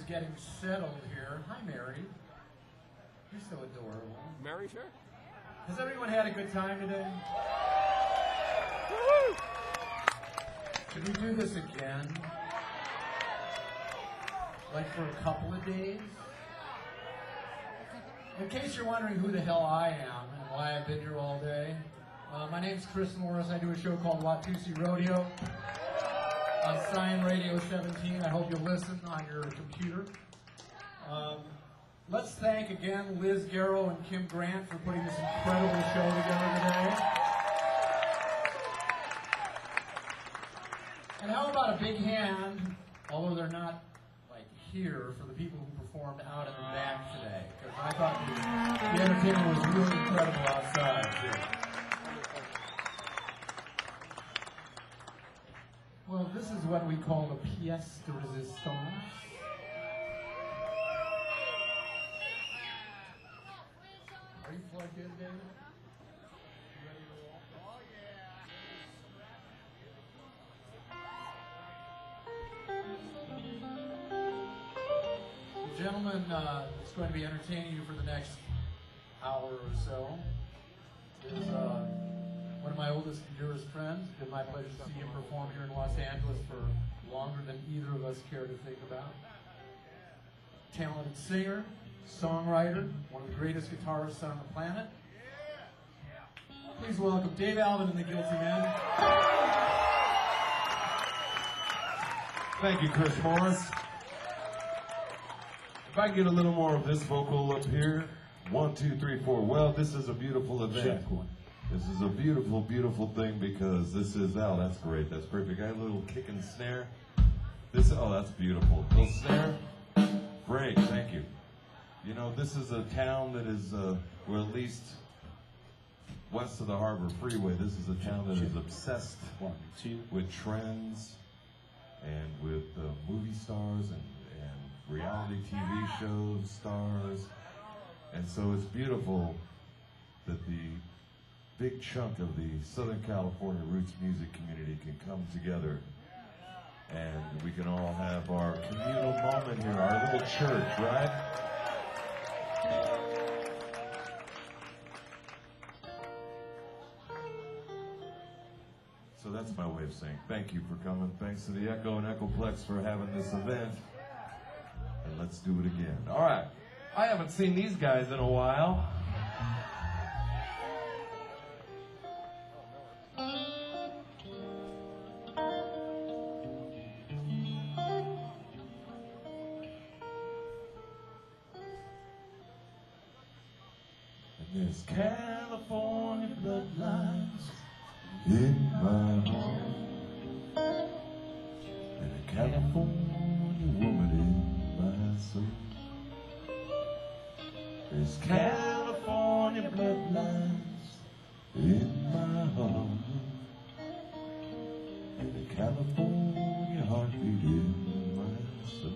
getting settled here. Hi, Mary. You're so adorable. Mary, sure. Has everyone had a good time today? Woo-hoo! Should we do this again? Like for a couple of days? In case you're wondering who the hell I am and why I've been here all day, my name's Chris Morris. I do a show called Watusi Rodeo on Cyan Radio 17. I hope you'll listen on your computer. Let's thank again Liz Garrow and Kim Grant for putting this incredible show together today. And how about a big hand, although they're not like here, for the people who performed out in the back today? Because I thought the entertainment was really incredible outside too. Well, this is what we call the pièce de résistance. Are you plugged in, David? You ready to roll? Oh, yeah. The gentleman that's going to be entertaining you for the next hour or so is one of my oldest and dearest friends. It's been my pleasure to see him perform here in Los Angeles for longer than either of us care to think about. Talented singer, songwriter, one of the greatest guitarists on the planet. Please welcome Dave Alvin and the Guilty Men. Thank you, Chris Morris. If I can get a little more of this vocal up here. 1, 2, 3, 4. Well, this is a beautiful event. This is a beautiful, beautiful thing because this is, oh, that's great. That's perfect. I had a little kick and snare. This, oh, that's beautiful. Little snare. Great, thank you. You know, this is a town that is, we're at least west of the Harbor Freeway. This is a town that is obsessed with trends and with movie stars and reality TV shows stars. And so it's beautiful that the big chunk of the Southern California roots music community can come together and we can all have our communal moment here, our little church, right? So that's my way of saying thank you for coming. Thanks to the Echo and Echoplex for having this event. And let's do it again. All right. I haven't seen these guys in a while. There's California bloodlines in my heart, and a California woman in my soul. There's California bloodlines in my heart, and a California heartbeat in my soul.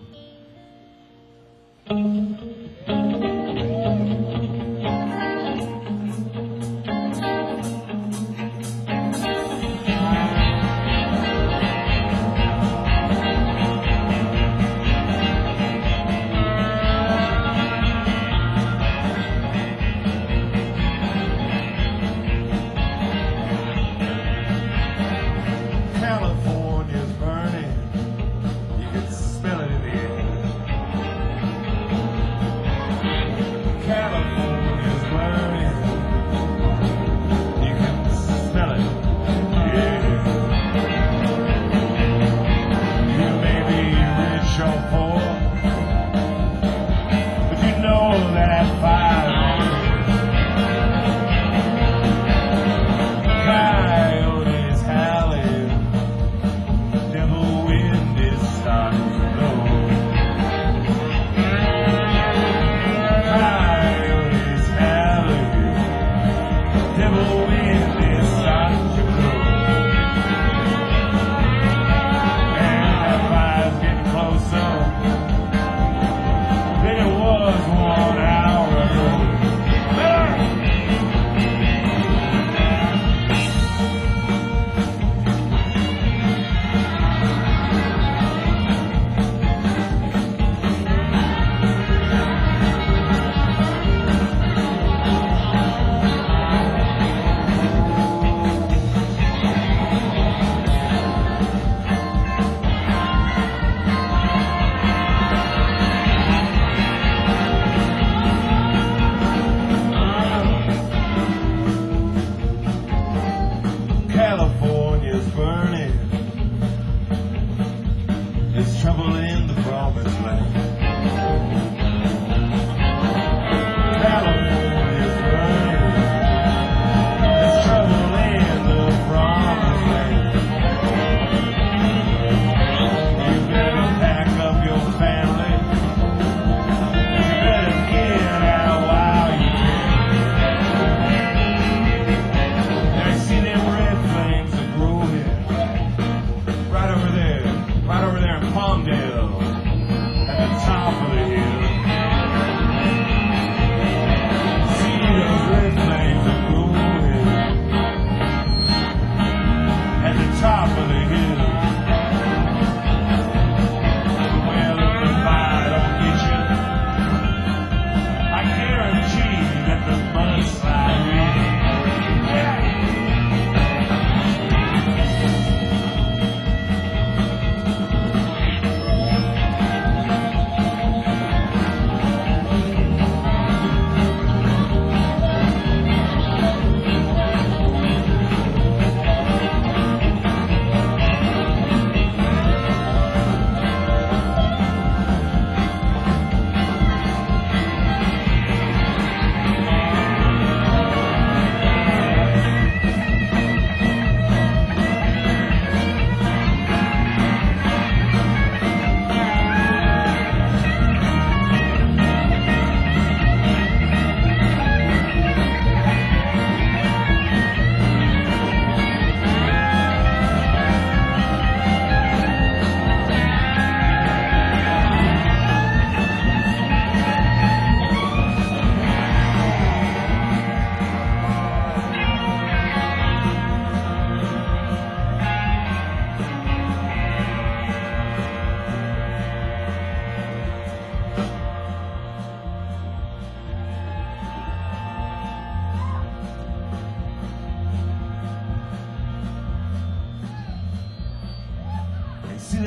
California's burning, you can smell it in the air.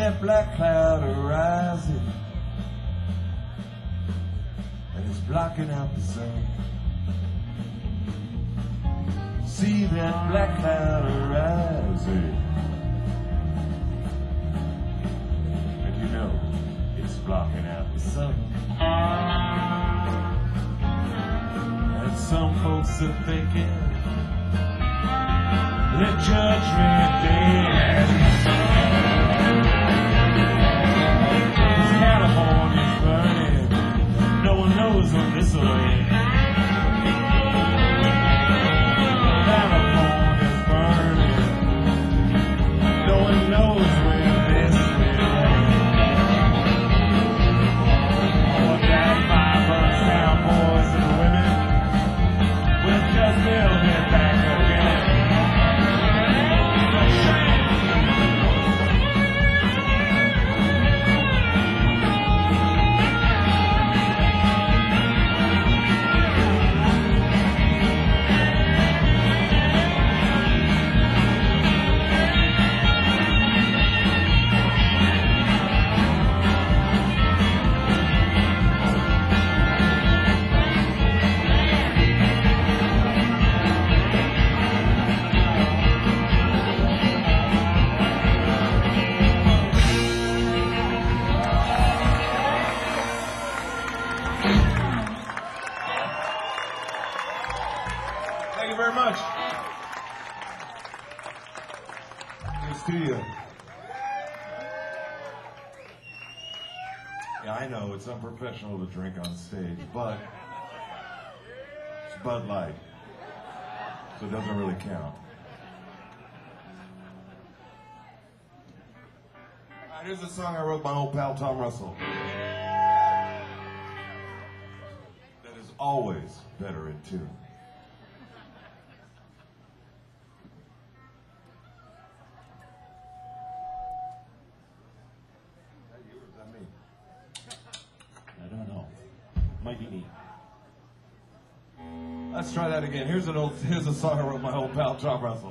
that black cloud arising, and it's blocking out the sun. See that black cloud arising, and you know it's blocking out the sun. And some folks are thinking that Judgment Day California's burning. No one knows when this will end. California's burning. No one knows when this will end. What that fire burns down, boys and women, we'll just build it back again. Thank you very much. Good to you. Yeah, I know it's unprofessional to drink on stage, but it's Bud Light, so it doesn't really count. All right, here's a song I wrote with my old pal Tom Russell. That is always better in tune. I don't know. Might be me. Let's try that again. Here's a song I wrote with my old pal Tom Russell.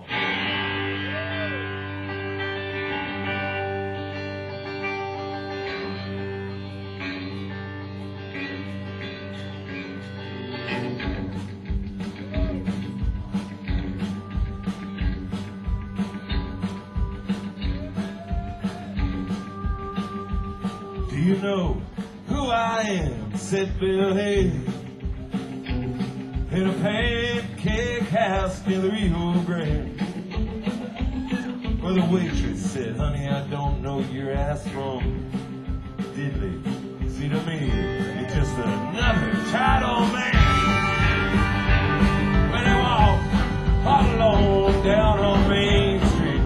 Do you know who I am? Said Bill Hayes. In a pancake house near the Rio Grande, where the waitress said, honey, I don't know your ass from diddly. See, to me, you're just another tired old man. When I walked all alone down on Main Street,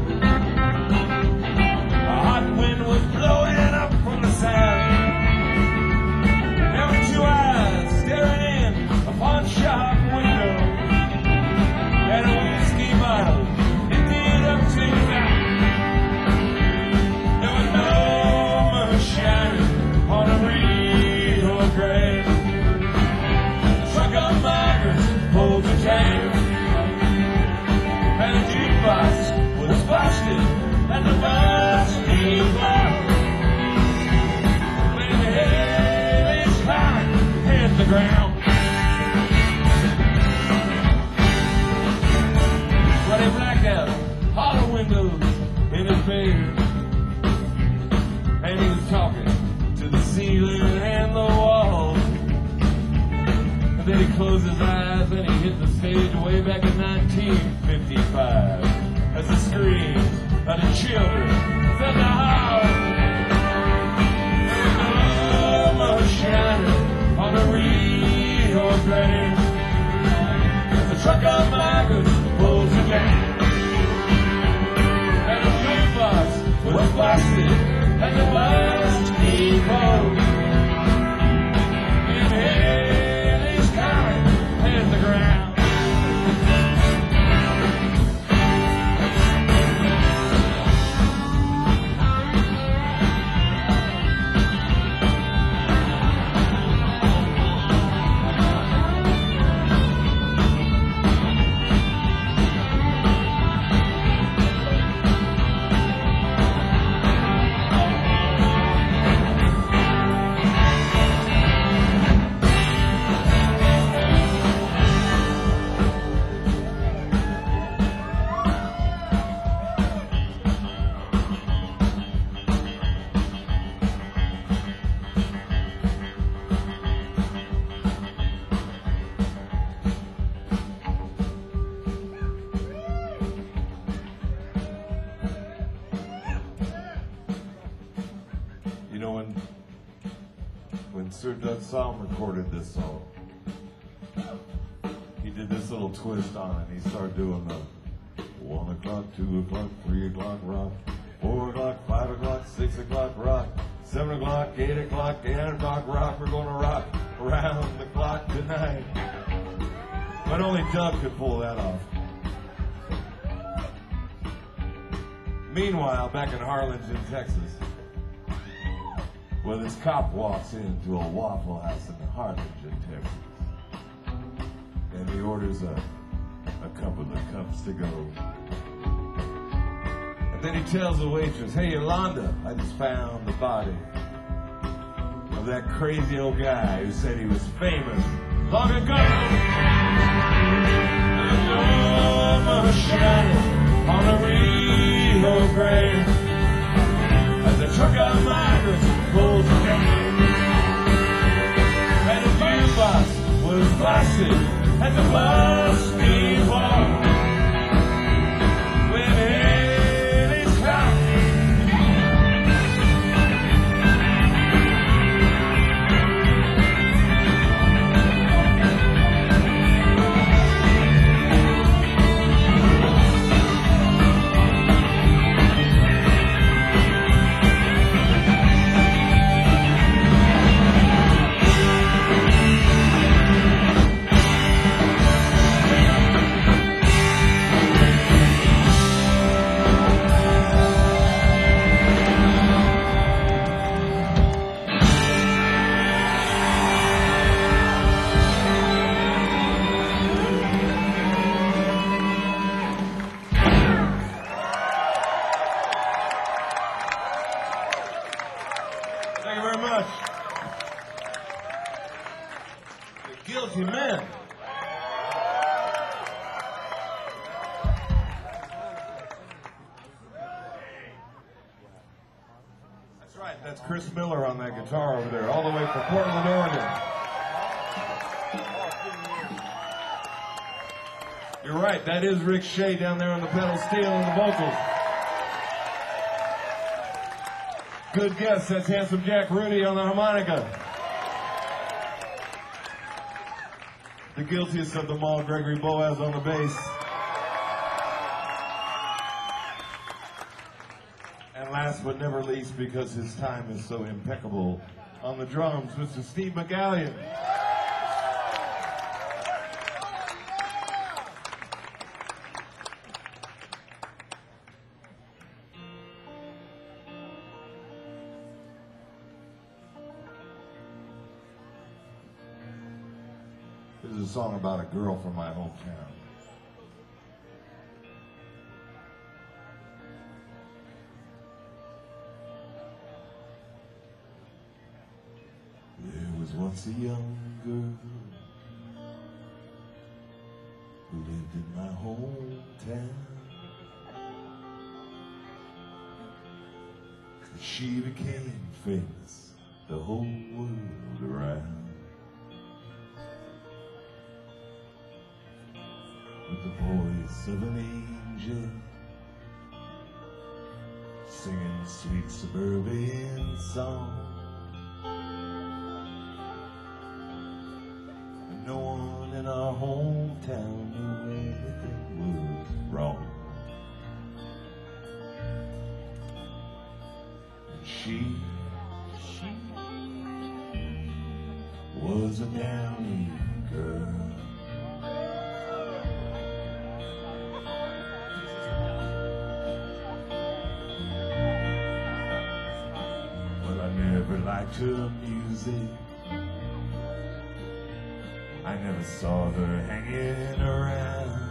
a hot wind was blowing up from the south. There were two eyes staring in a pawn shop window, and a whiskey bottle emptied up to the back. There was no moonshine on a Rio Grande. The truck of migrants pulled the jam, and the jukebox was busted, and the bus came out. When the heaviest cloud hit the ground, but he blacked out all the windows in his bed, and he was talking to the ceiling and the walls. And then he closed his eyes and he hit the stage way back in 1955 as the screams of the children filled the house. There was no shining on the Rio Grande as the truck of migrants pulls again, and the jukebox was busted, and the bus keep on. In Haley's County, hit the ground. when Sir Doug Salm recorded this song, he did this little twist on it. He started doing the 1 o'clock, 2 o'clock, 3 o'clock rock, 4 o'clock, 5 o'clock, 6 o'clock rock, 7 o'clock, 8 o'clock, 8 o'clock rock. We're going to rock around the clock tonight. But only Doug could pull that off. Meanwhile, back in Harlingen, Texas, well, this cop walks into a Waffle House in Harlingen, Texas, and he orders a couple of cups to go. And then he tells the waitress, "Hey, Yolanda, I just found the body of that crazy old guy who said he was famous long ago." The dome shining on the Rio Grande as a truck of migrants pulls down. And the jukebox was blasted at the busty wall. When Eddie stopped, Guilty Men. That's right, that's Chris Miller on that guitar over there, all the way from Portland, Oregon. You're right, that is Rick Shea down there on the pedal steel and the vocals. Good guess, that's Handsome Jack Rudy on the harmonica. The guiltiest of them all, Gregory Boaz on the bass. And last but never least, because his time is so impeccable, on the drums, Mr. Steve McGallion. This is a song about a girl from my hometown. There was once a young girl who lived in my hometown. She became famous the whole world around. With the voice of an angel, singing sweet suburban song. And no one in our hometown knew anything was wrong. And she was a down girl. Liked her music. I never saw her hanging around,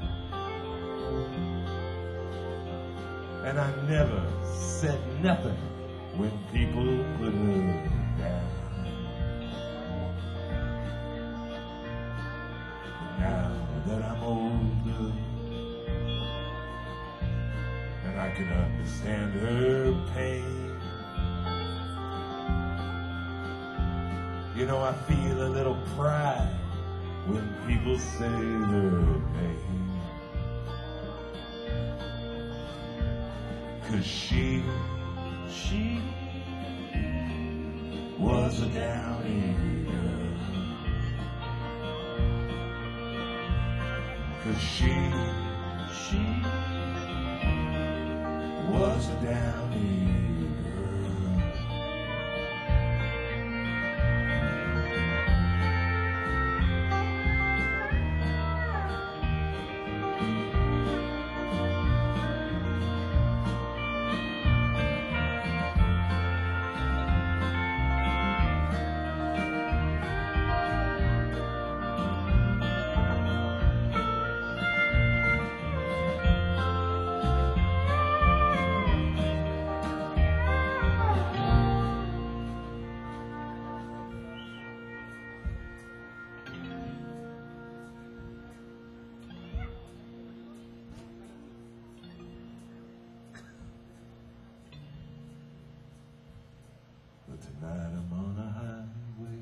and I never said nothing when people put her down. But now that I'm older and I can understand her pain, you know, I feel a little pride when people say their pain. 'Cause she was a Downey girl. 'Cause she was a Downey girl. But tonight I'm on a highway,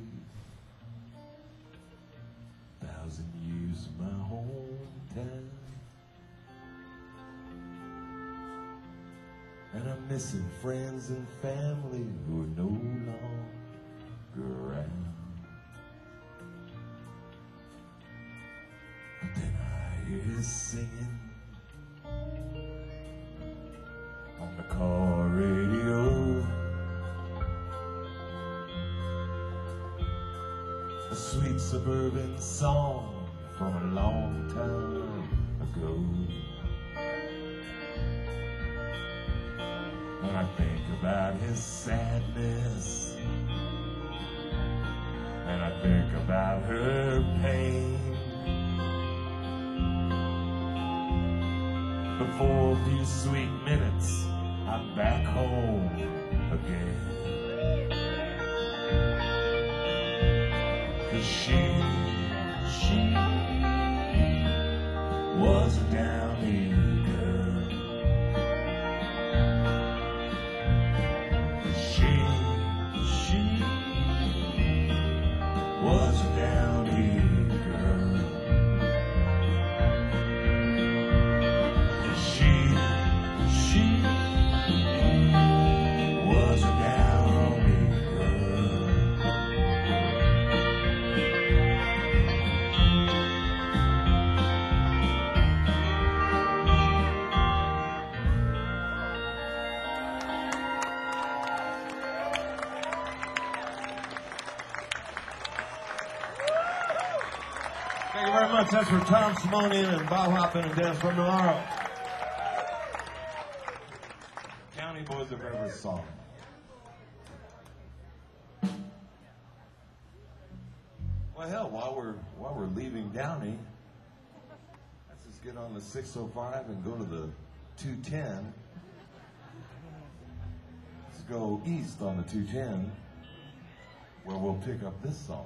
1,000 years of my hometown, and I'm missing friends and family who are no longer around. But then I hear singing on the car radio, a sweet suburban song from a long time ago. And I think about his sadness, and I think about her pain. But for a few sweet minutes, I'm back home again. 'Cause she was a Downey girl. 'Cause she was a Downey girl. 'Cause she was a Downey girl. Thank you very much. That's for Tom Simonian and Bob Hoppin and Dance from Tomorrow. County Boys of River song. Well, hell, while we're leaving Downey, let's just get on the 605 and go to the 210. Let's go east on the 210, where we'll pick up this song.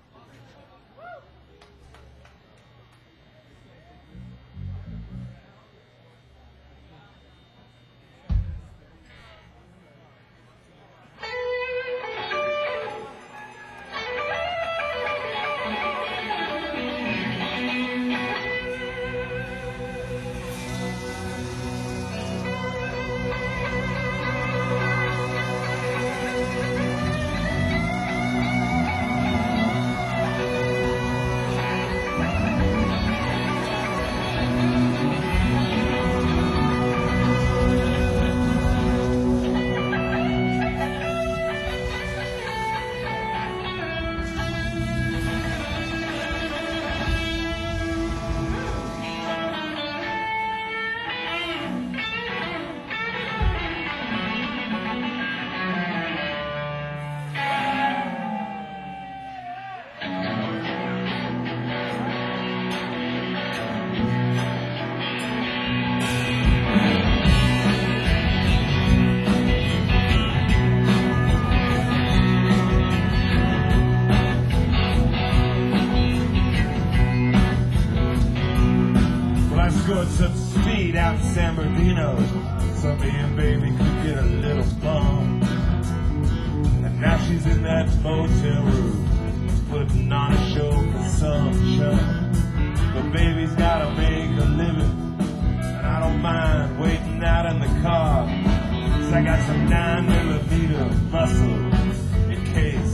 Go at some speed out in San Bernardino, so me and baby could get a little fun. And now she's in that motel room, putting on a show for some chum. But baby's gotta make a living, and I don't mind waiting out in the car, 'cause I got some 9mm muscle in case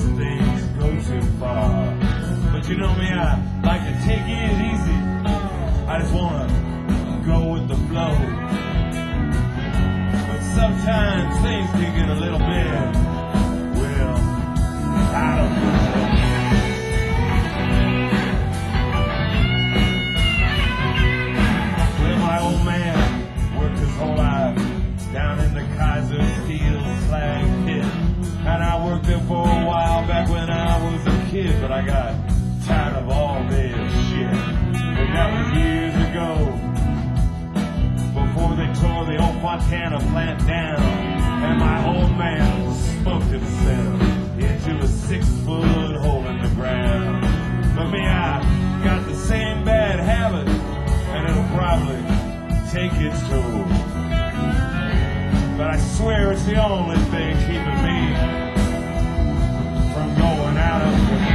I got tired of all this shit. But that was years ago, before they tore the old Fontana plant down, and my old man smoked himself into a 6-foot hole in the ground. But me, I got the same bad habit, and it'll probably take its toll. But I swear it's the only thing keeping me from going out of the...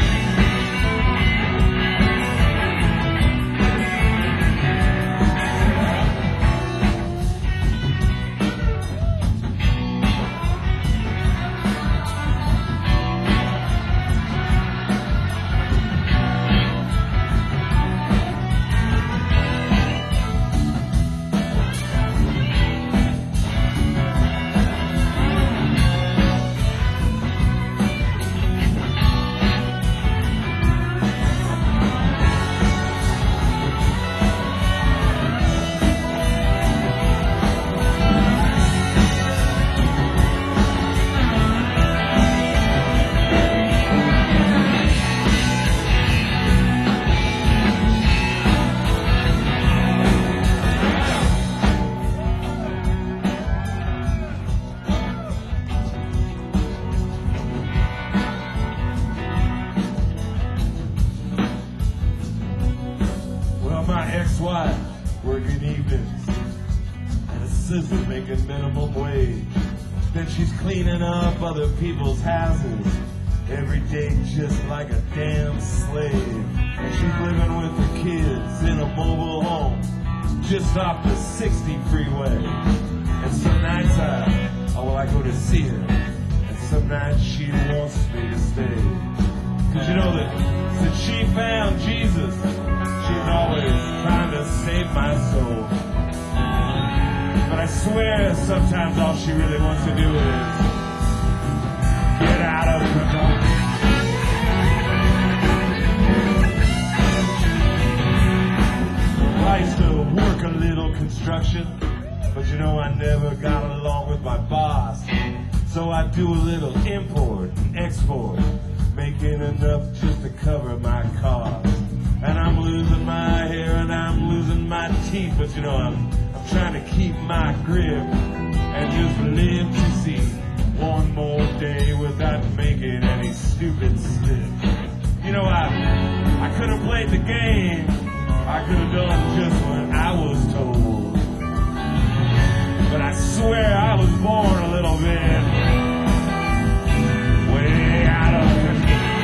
Ex-wife working evenings and a sister making minimum wage. Then she's cleaning up other people's houses every day just like a damn slave. And she's living with her kids in a mobile home just off the 60 freeway. And some nights I go to see her, and some nights she wants me to stay. Cause you know that since she found Jesus, she's always trying to save my soul. But I swear sometimes all she really wants to do is get out of the dark. I used to work a little construction, but you know I never got along with my boss. So I do a little import and export, making enough just to cover my costs. And I'm losing my hair and I'm losing my teeth, but you know I'm trying to keep my grip and just live to see one more day without making any stupid slip. You know I could have played the game, I could have done just what I was told, but I swear I was born a little bit way out of control.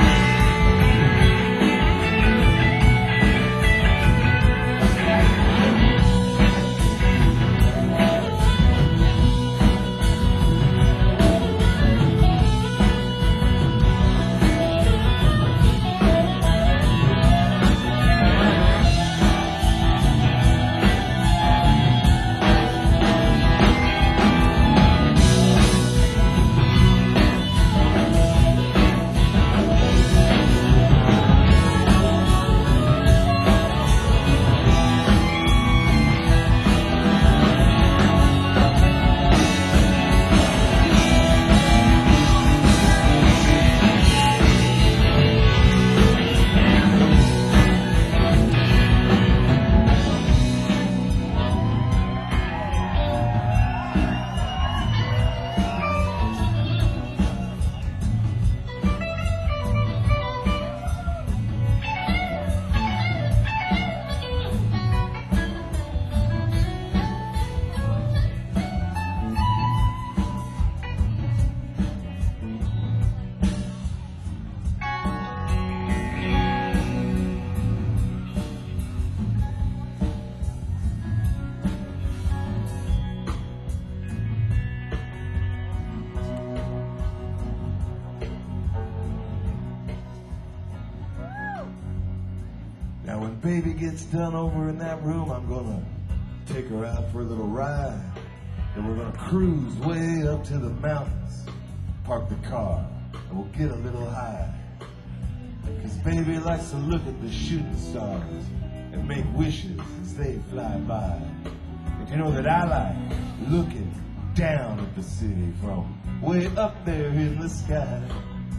Now when baby gets done over in that room, I'm gonna take her out for a little ride. And we're gonna cruise way up to the mountains, park the car, and we'll get a little high. Cause baby likes to look at the shooting stars and make wishes as they fly by. And you know that I like looking down at the city from way up there in the sky.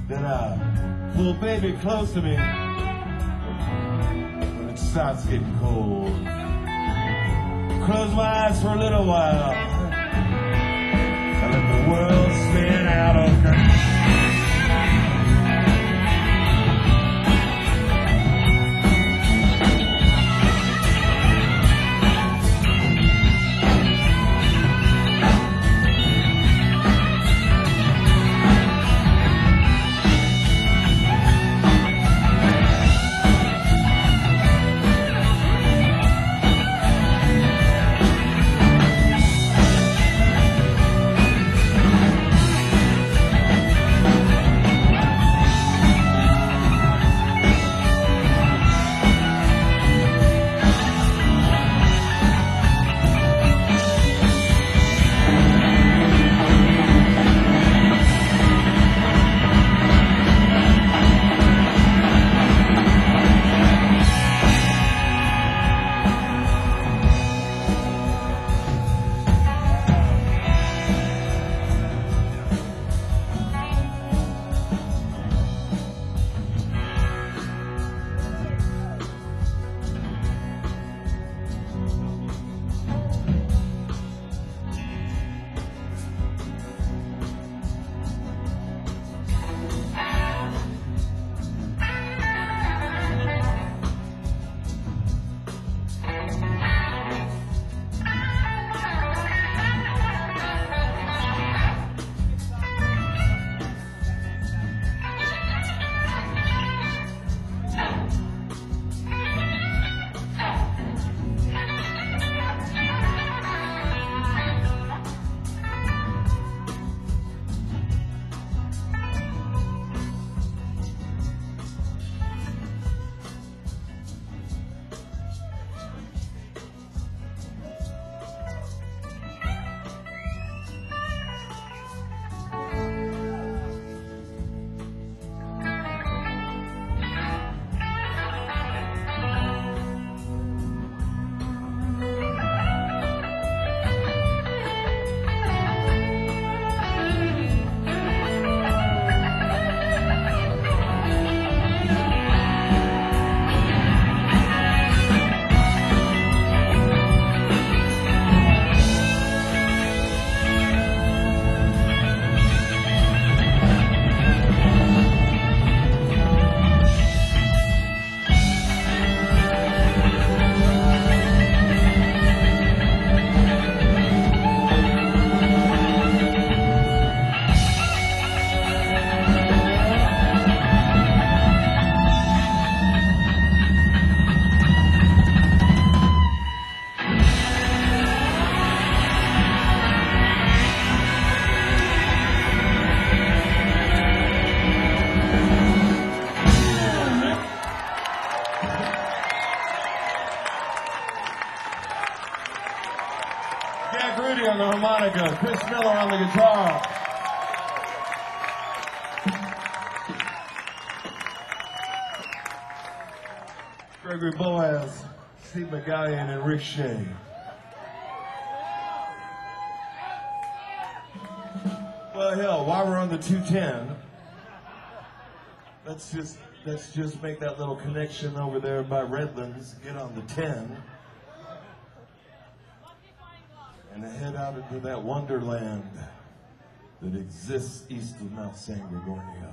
Then I pull baby close to me when it starts getting cold. Close my eyes for a little while. I let the world spin out of me. Jack Rudy on the harmonica, Chris Miller on the guitar. Gregory Boaz, Steve McGallion, and Rick Shea. Well, hell, while we're on the 210, let's just make that little connection over there by Redlands, get on the 10, and head out into that wonderland that exists east of Mount San Gregorio.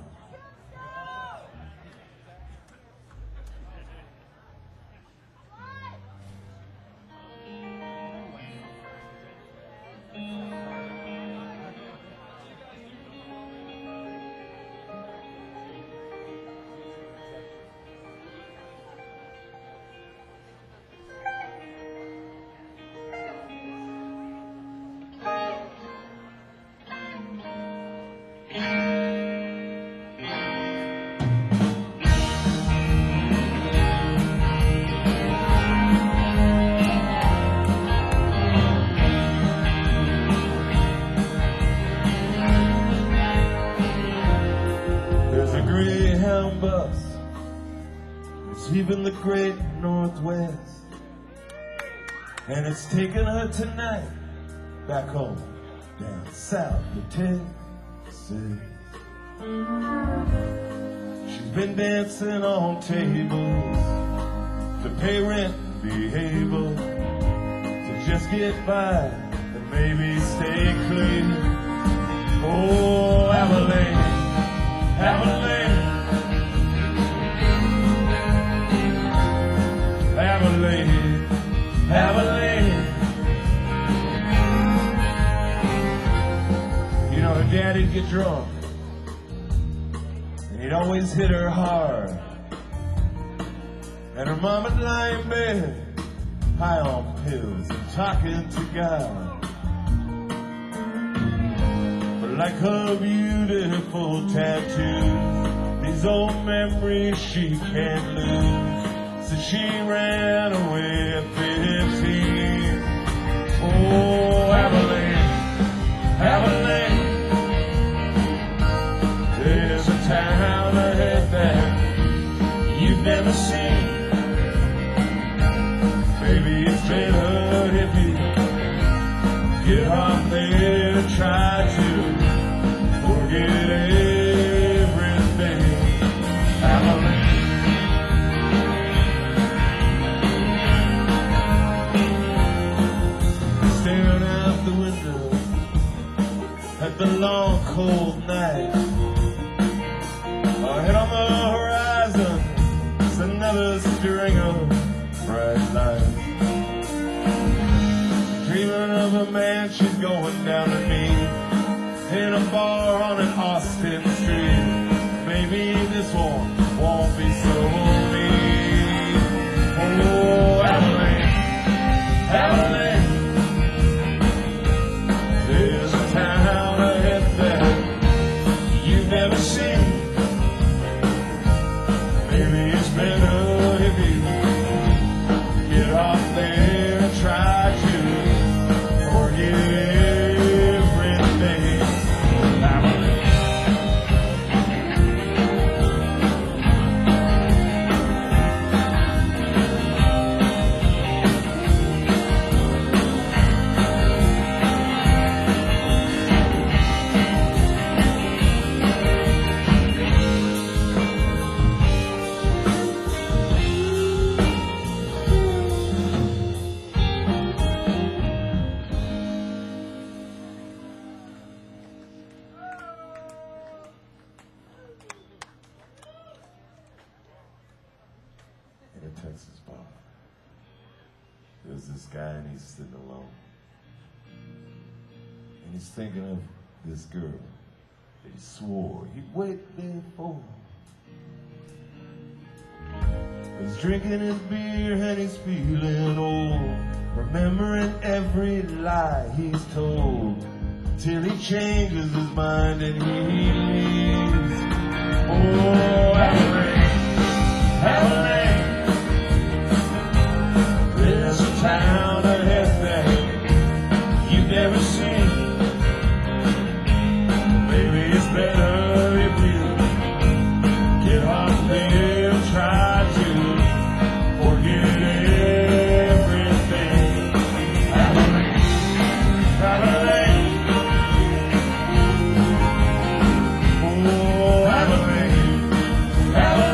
Bus, it's even the great Northwest, and it's taking her tonight back home down south to Texas. She's been dancing on tables to pay rent and be able to just get by and maybe stay clean. Oh, Abilene, Abilene, Abilene, Abilene. You know, her daddy'd get drunk, and he'd always hit her hard. And her mama'd lie in bed, high on pills and talking to God. But like her beautiful tattoos, these old memories she can't lose. So she ran away at 15. Oh, Abilene, Abilene, there's a town ahead that you've never seen. Maybe it's better if you get off there and try to forget everything. Abilene. Staring out the window at the long cold night. Ahead on the horizon, it's another string of bright lights. Dreaming of a man she's going down to meet in a bar on an Austin street. Maybe this one won't be so mean. Oh, Abilene, Abilene, there's a town ahead that you've never seen. Maybe it's better if you get off there and try to forget everything. In a Texas bar, there's this guy and he's sitting alone. And he's thinking of this girl that he swore he'd wait there for. He's drinking his beer and he's feeling old, remembering every lie he's told, till he changes his mind and he leaves. Oh, Abilene, Abilene, there's a town ahead that you've never seen. Maybe it's better if you get off there and try to forget everything. Abilene, Abilene, oh, Abilene, Abilene.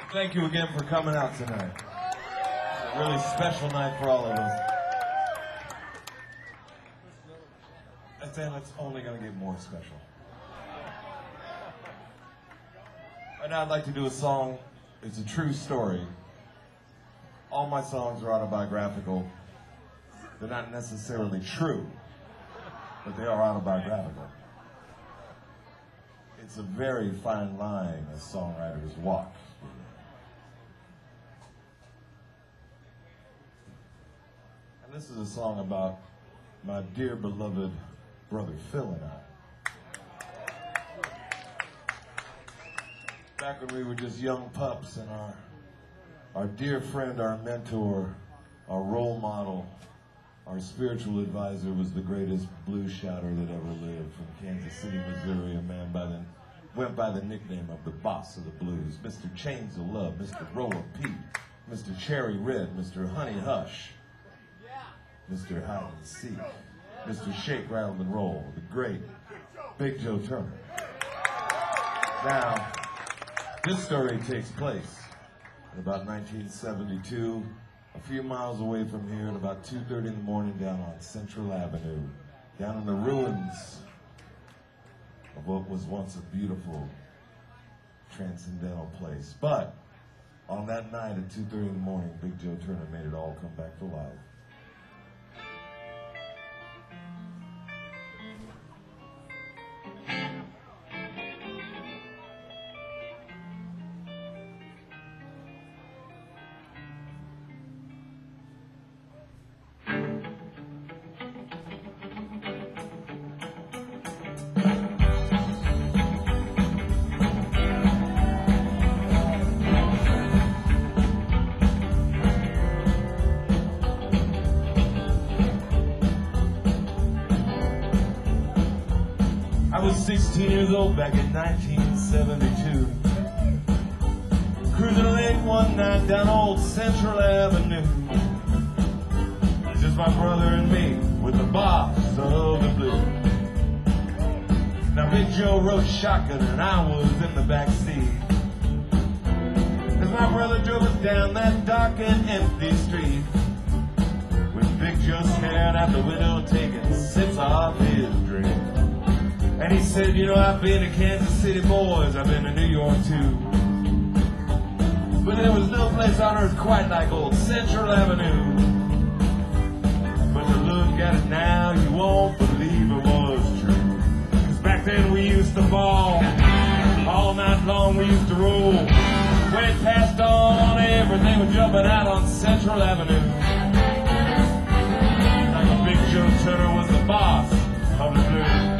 Thank you again for coming out tonight. It's a really special night for all of us. And it's only going to get more special. Right now I'd like to do a song. It's a true story. All my songs are autobiographical. They're not necessarily true, but they are autobiographical. It's a very fine line as songwriters walk. And this is a song about my dear beloved brother Phil and I. Back when we were just young pups, and our dear friend, our mentor, our role model, our spiritual advisor was the greatest blues shouter that ever lived from Kansas City, Missouri, a man went by the nickname of the boss of the blues, Mr. Chains of Love, Mr. Roller Pete, Mr. Cherry Red, Mr. Honey Hush, Mr. Hide and Seek, Mr. Shake, Rattle, and Roll, the great Big Joe Turner. Now, this story takes place in about 1972, a few miles away from here at about 2:30 in the morning down on Central Avenue, down in the ruins of what was once a beautiful, transcendental place. But on that night at 2:30 in the morning, Big Joe Turner made it all come back to life. I was 16 years old back in 1972, cruising late one night down old Central Avenue. It's just my brother and me with the boss of the blues. Now Big Joe rode shotgun and I was in the back seat, as my brother drove us down that dark and empty street, with Big Joe staring out the window taking sips off his drink. And he said, you know, I've been to Kansas City, boys, I've been to New York too, but there was no place on earth quite like old Central Avenue. But to look at it now, you won't believe it was true. 'Cause back then we used to ball, all night long we used to roll. When it passed on, everything was jumping out on Central Avenue. Like Big Joe Turner was the boss of the blues.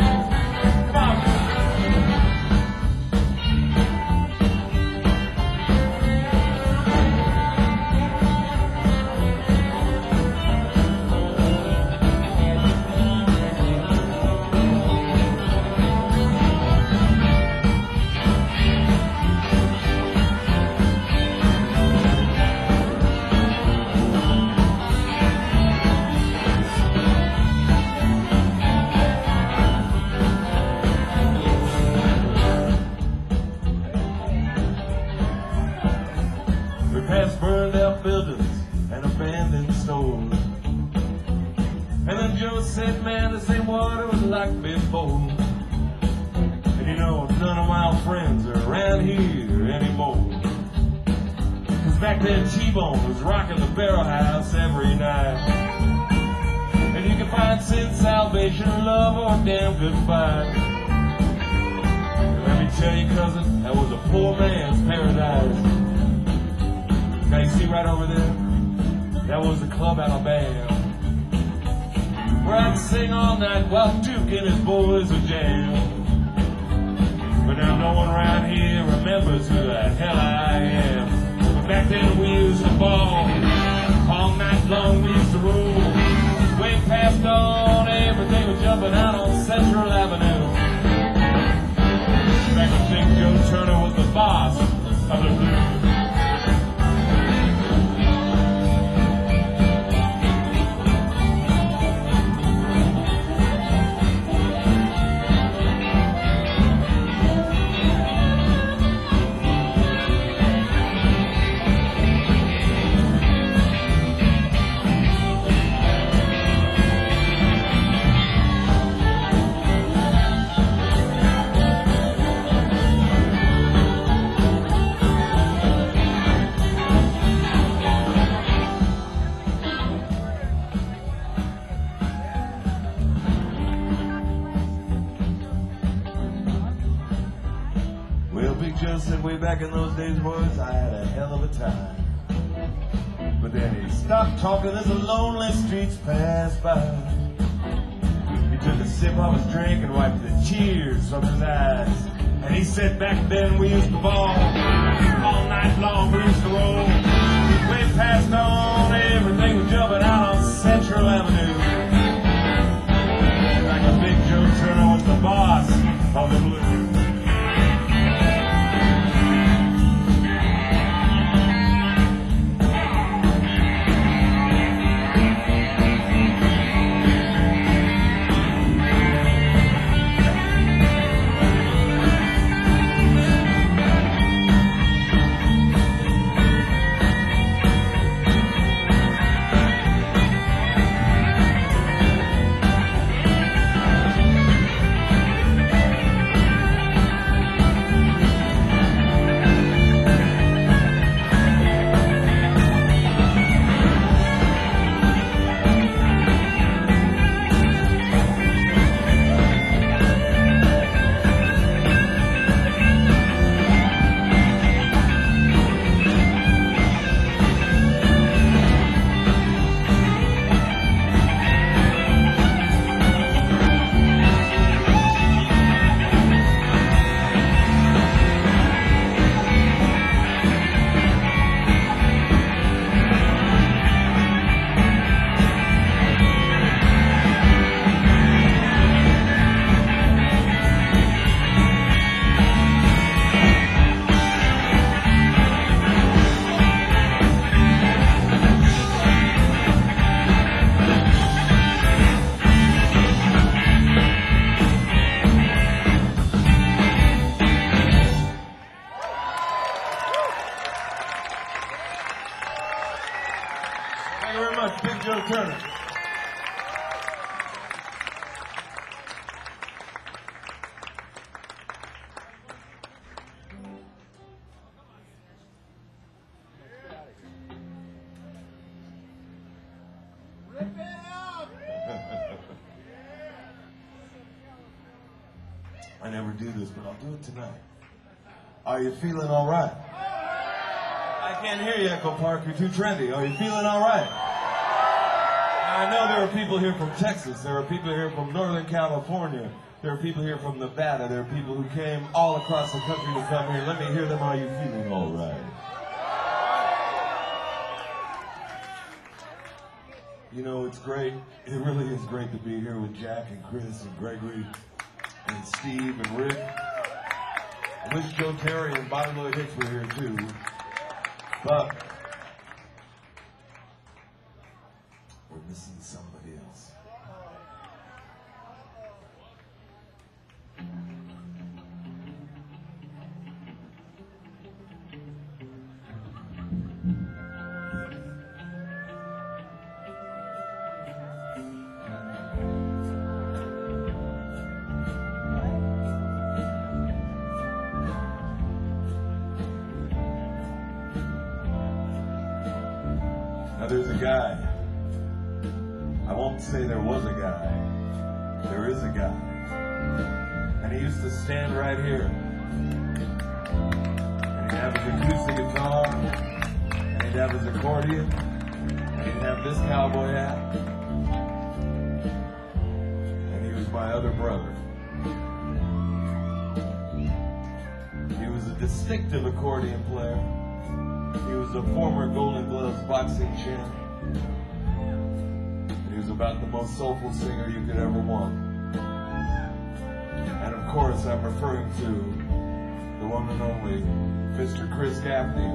Past burned out buildings and abandoned stores. And then Joe said, man, this ain't what it was like before. And you know, none of my friends are around here anymore. 'Cause back then T-Bone was rocking the Barrel House every night. And you can find sin, salvation, love, or a damn good fight. And let me tell you, cousin, that was a poor man's paradise. Now you see right over there, that was the Club Alabama, where I'd sing all night while Duke and his boys would jam. But now no one around here remembers who the hell I am. But back then we used to ball, all night long we used to roll. Way past on, everything was jumping out on Central Avenue. Back when Big Joe Turner was the boss of the blues. back in those days, boys, I had a hell of a time. But then he stopped talking as the lonely streets passed by. He took a sip of his drink and wiped the tears from his eyes. And he said, back then we used to ball all night long, we used to roll. We passed on, everything was jumping out on Central Avenue. Like a Big Joe Turner was the boss of the blues. Thank you very much, Big Joe Turner. I never do this, but I'll do it tonight. Are you feeling all right? I can't hear you, Echo Park. You're too trendy. Are you feeling all right? I know there are people here from Texas. There are people here from Northern California. There are people here from Nevada. There are people who came all across the country to come here. Let me hear them. Are you feeling all right? You know, it's great. It really is great to be here with Jack and Chris and Gregory and Steve and Rick. I wish Joe Terry and Bobby Lloyd Hicks were here too. But we're missing somebody else. Now there's a guy. I won't say there was a guy. There is a guy. And he used to stand right here. And he'd have his acoustic guitar. And he'd have his accordion. And he'd have this cowboy hat. And he was my other brother. He was a distinctive accordion player. He was a former Golden Gloves boxing champ. And he was about the most soulful singer you could ever want. And of course, I'm referring to the one and only Mr. Chris Gaffney.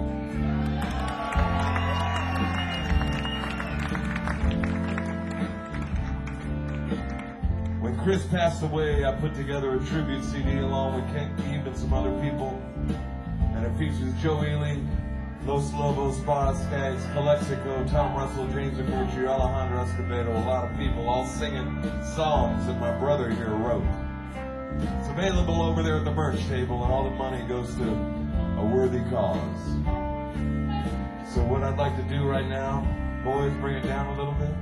When Chris passed away, I put together a tribute CD along with Kent Keeb and some other people. And it features Joe Ely, Los Lobos, Spa Skaggs, Calexico, Tom Russell, James McMurtry, Alejandro Escobedo, a lot of people all singing songs that my brother here wrote. It's available over there at the merch table, and all the money goes to a worthy cause. So what I'd like to do right now, boys, bring it down a little bit.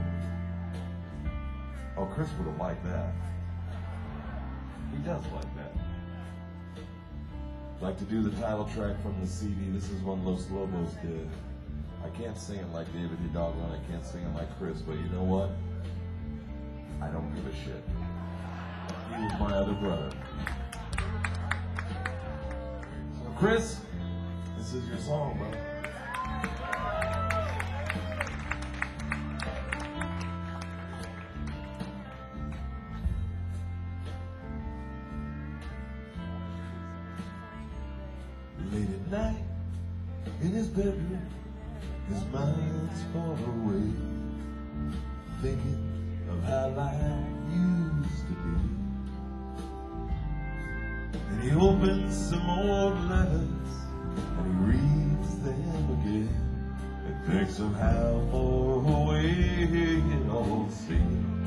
Oh, Chris would have liked that. He does like that. like to do the title track from the CD. This is one Los Lobos did. I can't sing it like David Hidalgo, and I can't sing it like Chris, but you know what? I don't give a shit. He was my other brother. So Chris, this is your song, bro. Late at night, in his bedroom, his mind's far away, thinking of how life used to be. And he opens some old letters, and he reads them again, and thinks of how far away it all seemed.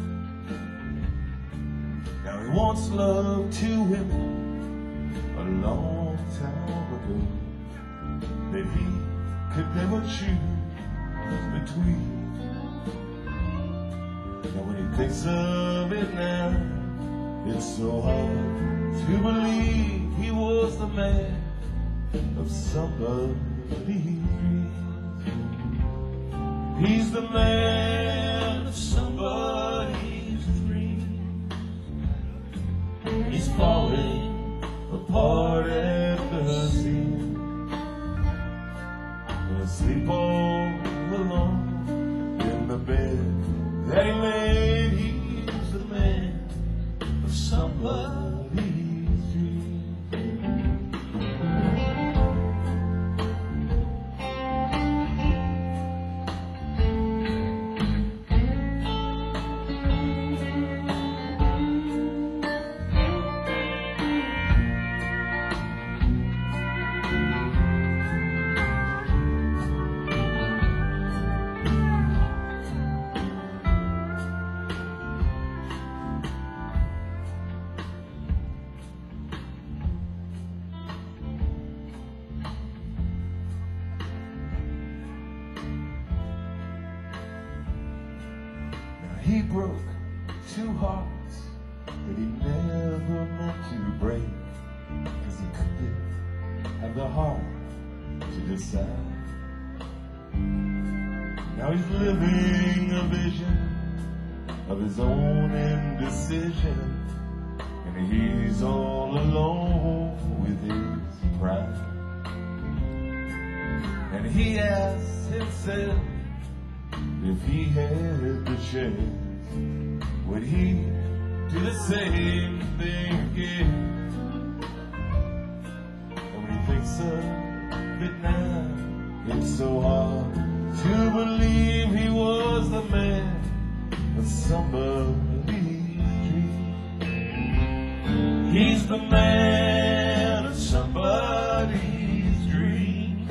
Now he once loved two women a long time ago that he could never choose between. Now when he thinks of it now, it's so hard to believe he was the man of somebody's dreams. He's the man of somebody's dreams. He's falling apart at the seams, and asleep all alone in the bed that he made. He's the man of somebody's dream. He broke two hearts that he never meant to break, cause he couldn't have the heart to decide. Now he's living a vision of his own indecision, and he's all alone with his pride. And he asks himself, if he had the chance, would he do the same thing again? And when he thinks of it now, it's so hard to believe he was the man of somebody's dream. He's the man of somebody's dream.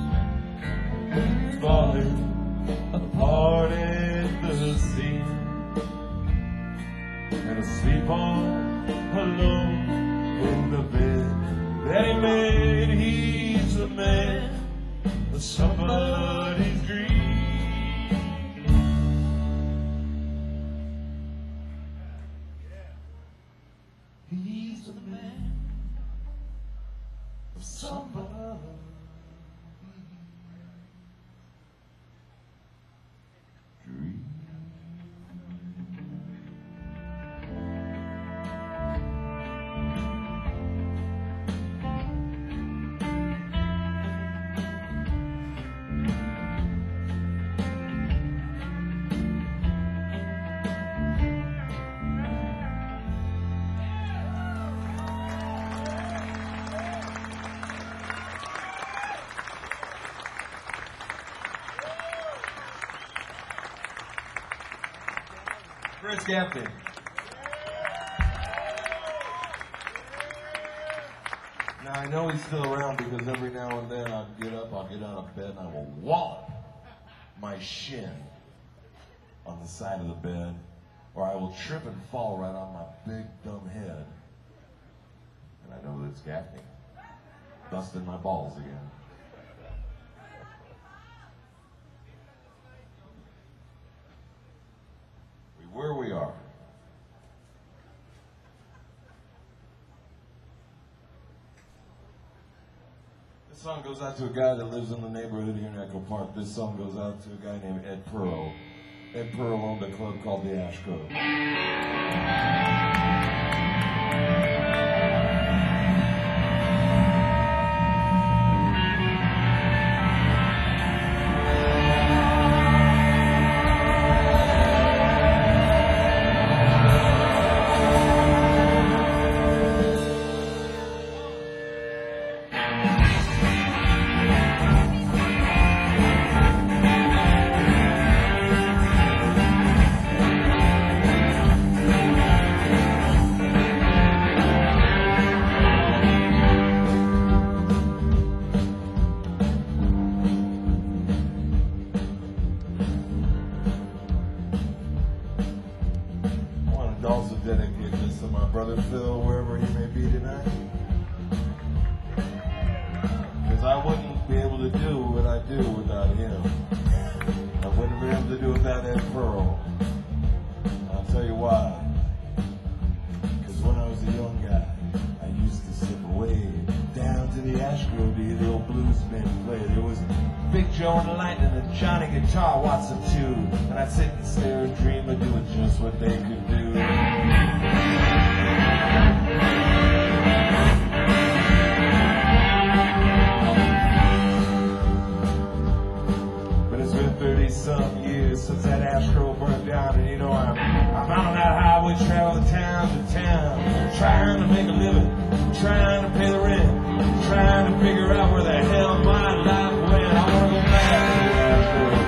Falling apart at the seams, and asleep all alone in the bed that he made. He's the man of somebody's dream. He's the man of somebody's dream. Chris Gaffney. Now I know he's still around because every now and then I'll get out of bed and I will wallop my shin on the side of the bed, or I will trip and fall right on my big dumb head. And I know that it's Gaffney, busting my balls again. Where we are. song goes out to a guy that lives in the neighborhood here in Echo Park. This song goes out to a guy named Ed Pearl. Ed Pearl owned a club called the Ash Grove. Also dedicate this to my brother Phil, wherever he may be tonight. Because I wouldn't be able to do what I do without him. I wouldn't be able to do without Ed Pearl. I'll tell you why. Because when I was a young guy, I used to slip away down to the Ash Grove to hear the old blues men play. There was Big Joe and the Lightning and Johnny Guitar Watson too. And I'd sit and stare and dream of doing just what they could do. But it's been 30-some years since that Ash Grove burned down, and you know I'm out on that highway traveling town to town, trying to make a living, trying to pay the rent, trying to figure out where the hell my life went. I want to go back to the Ash Grove.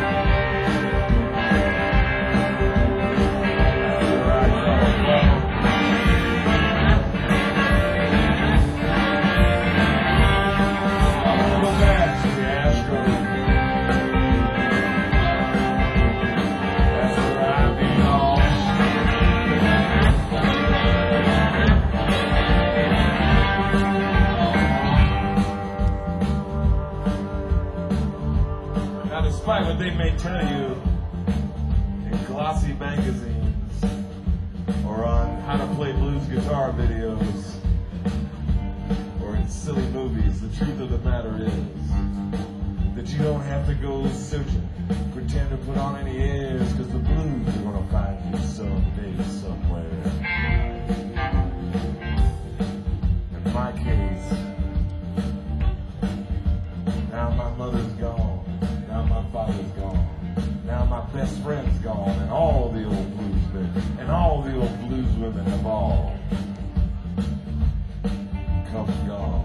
Despite what they may tell you in glossy magazines or on how to play blues guitar videos or in silly movies, the truth of the matter is that you don't have to go searching, pretend to put on any airs, because the blues are going to find you someday, somewhere. In my case, now my mother's gone. Now my father's gone. Now my best friend's gone, and all the old bluesmen and all the old blues women have all come and gone.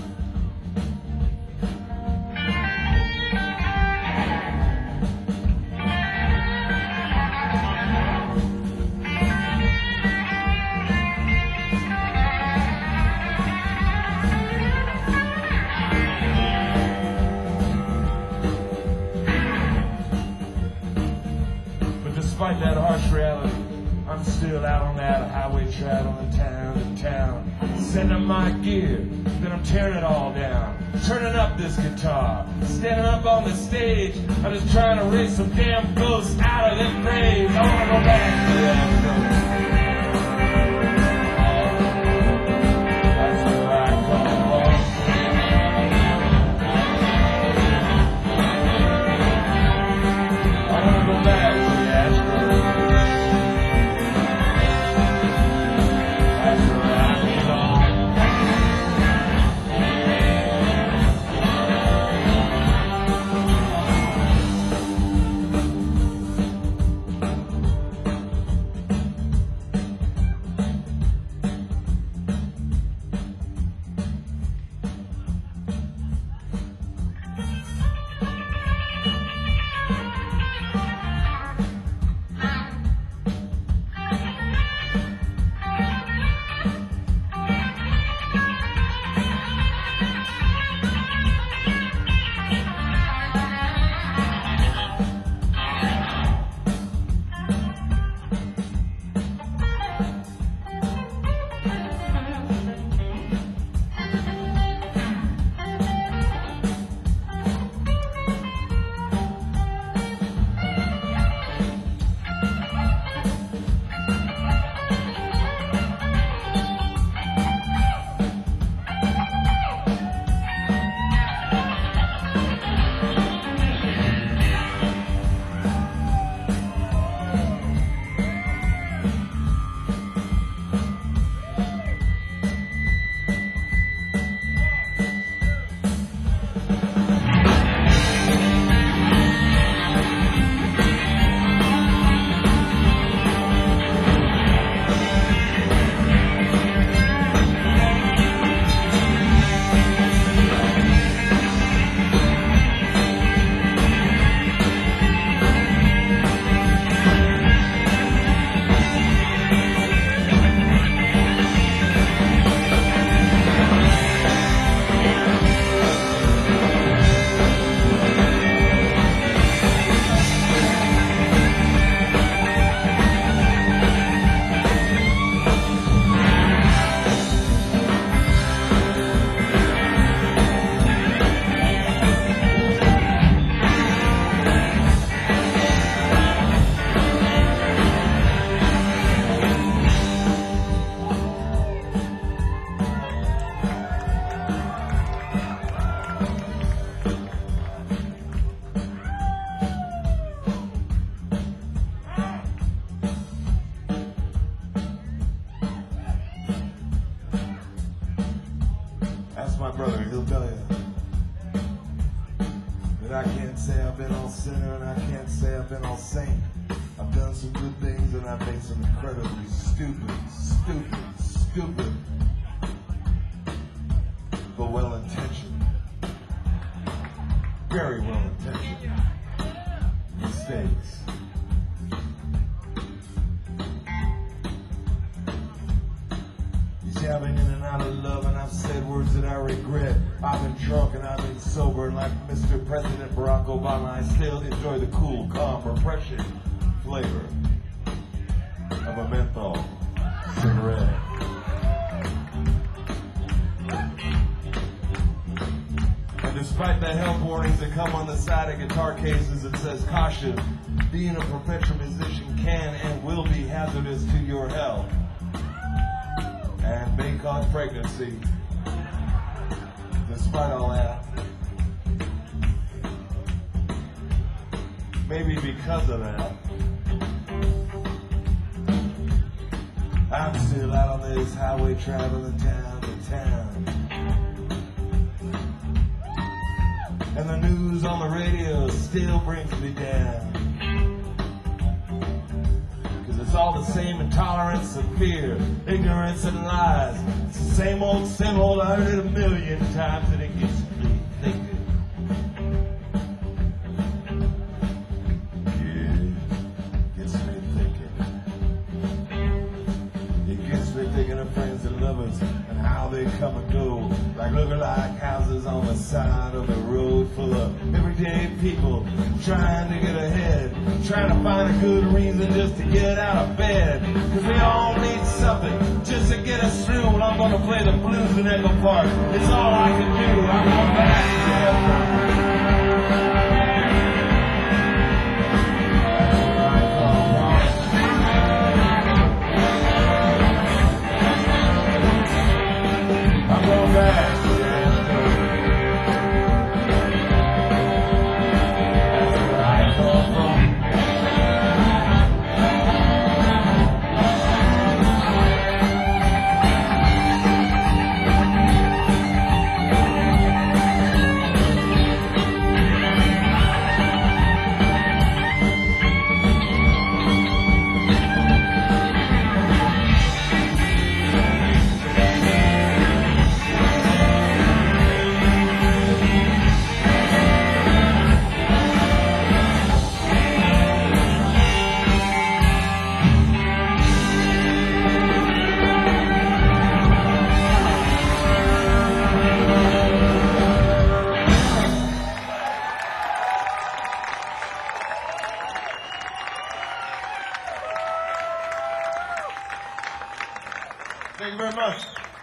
Despite that harsh reality, I'm still out on that highway traveling town to town, setting up my gear, then I'm tearing it all down, turning up this guitar, standing up on the stage. I'm just trying to raise some damn ghosts out of their graves. I want to go back to the Ash Grove. That's where I come from. I want to go back to the Ash Grove. And I can't say I've been all sinner, and I can't say I've been all saint. I've done some good things, and I've made some incredibly stupid, but well-intentioned, very well-intentioned mistakes. You see, I've been in and out of love, and I've said words that I regret. I've been drunk and I've been sober, and like Mr. President Barack Obama, I still enjoy the cool, calm, refreshing flavor of a menthol cigarette. And despite the health warnings that come on the side of guitar cases that says caution, being a professional musician can and will be hazardous to your health and may cause pregnancy. Despite all that, maybe because of that, I'm still out on this highway traveling town to town. And the news on the radio still brings me down. Cause it's all the same intolerance and fear, ignorance and lies. It's the same old I heard it a million times, and it gets me thinking. Thinking of friends and lovers and how they come and go, like lookalike houses on the side of the road, full of everyday people trying to get ahead, trying to find a good reason just to get out of bed, because we all need something just to get us through. Well, I'm going to play the blues in Echo Park. It's all I can do. I'm going back. Thank you very much.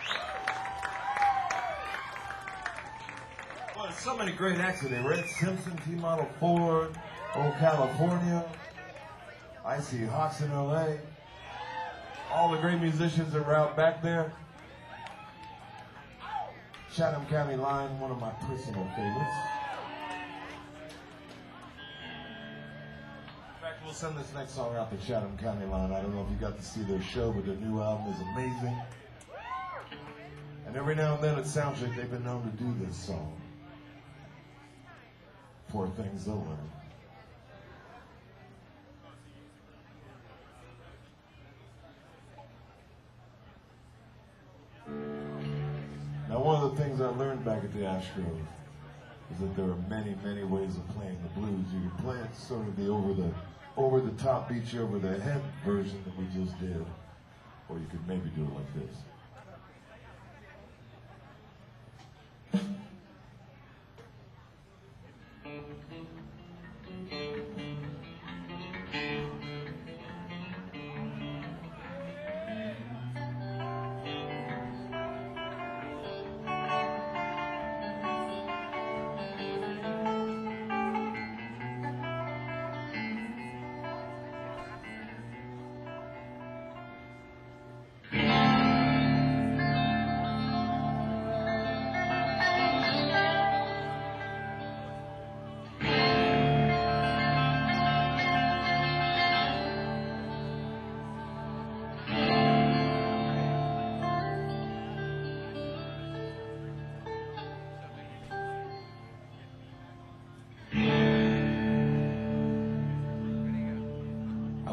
Well, there's so many great acts today. Red Simpson, T-Model Ford, Old California. I see Hawks in L.A. All the great musicians that were out back there. Chatham County Line, one of my personal favorites. In fact, we'll send this next song out to Chatham County Line. I don't know if you got to see their show, but their new album is amazing. And every now and then at Soundcheck, they've been known to do this song. Poor things they'll learn. Now, one of the things I learned back at the Ashgrove is that there are many, many ways of playing the blues. You can play it sort of the over the top, beat you over the head version that we just did, or you could maybe do it like this.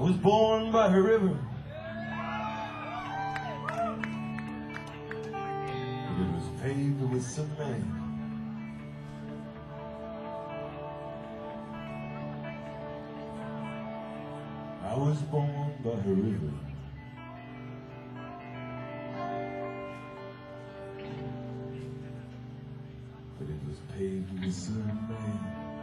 was born by a river. But it was paved with cement. I was born by a river. But it was paved with cement.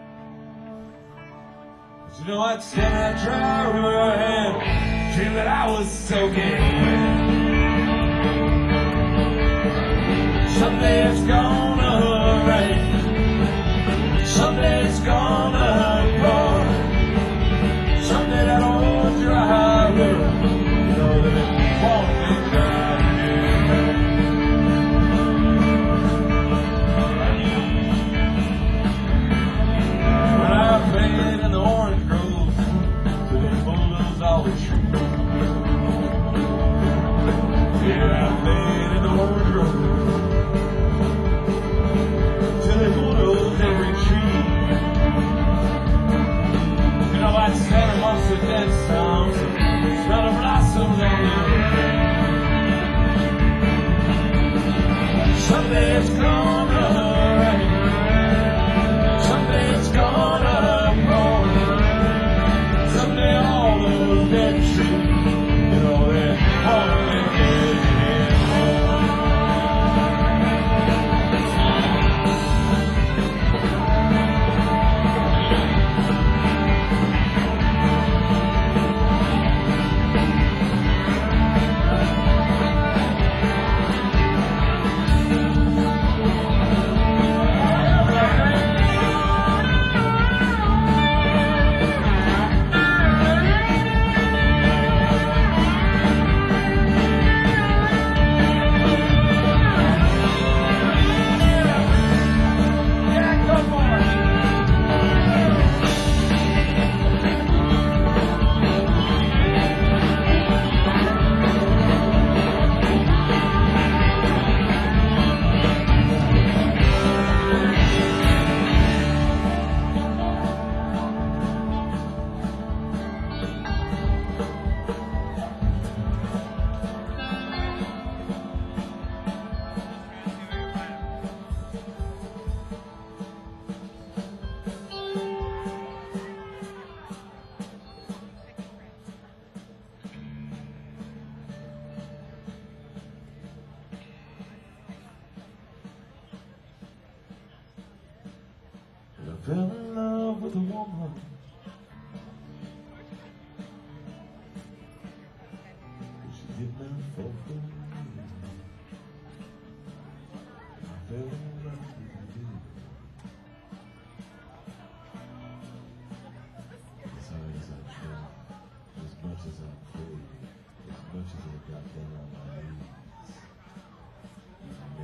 But you know I'd stand that dry river and dream that I was soaking wet. Someday it's gonna rain. Someday it's gonna pour. Someday that old dry river, you know that it won't be down here. When I played in the orange groves, to the boulders all the trees. Yeah, I played in the orange groves, till they bulldozed every tree. You know, I'd stand amongst the dead stones, smell the blossoms on the river. Someday it's gonna rain. Someday it's gonna pour. Someday all those dead trees, you know, they're all dead anymore. I fell in love with a woman. She did not fall for me. I fell in love with you. As hard as I tried, as much as I prayed, as much as I got down on my knees, I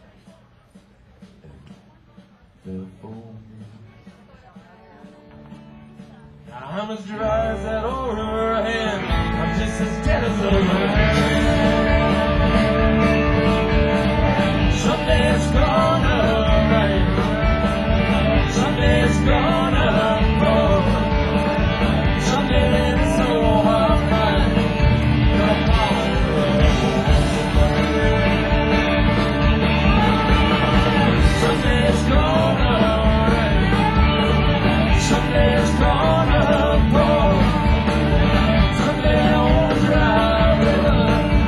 never, ever fell for me. Now how much dry is that old river hand? I'm just as dead as a man. Someday it's gonna rain. Someday it's gonna pour. Someday it's so hard mine. Someday it's gonna rain. Someday it's gonna pour. Someday old dry river.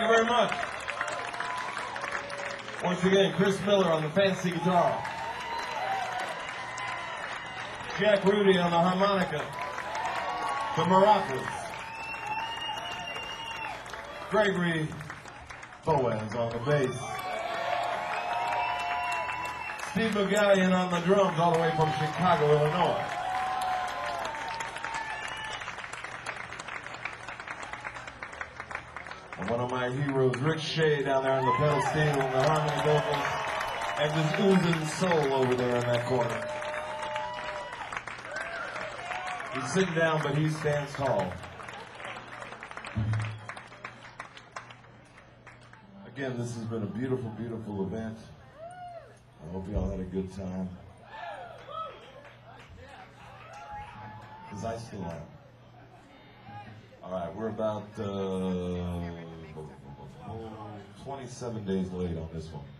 you very much. Once again, Chris Miller on the fancy guitar. Jack Rudy on the harmonica. The maracas. Gregory Boaz on the bass. Steve McGallion on the drums all the way from Chicago, Illinois. And one of my heroes, Rick Shea, down there on the pedal steel and the harmony vocals, and just oozing soul over there in that corner. He's sitting down, but he stands tall. Again, this has been a beautiful, beautiful event. I hope you all had a good time. Because I still am. All right, we're about 27 days late on this one.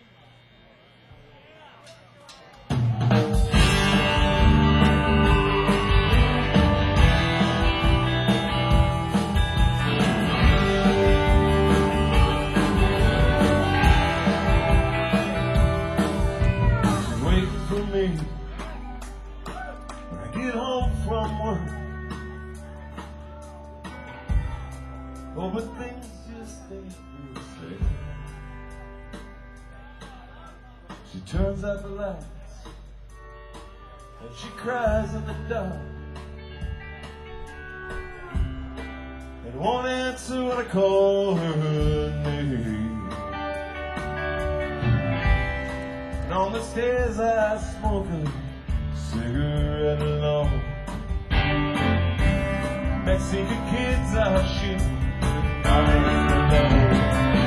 When I get home from work, oh, but things just ain't the same. She turns out the lights and she cries in the dark and won't answer when I call her name. And on the stairs I smoke a cigarette alone. Mexican kids are shooting eyes alone.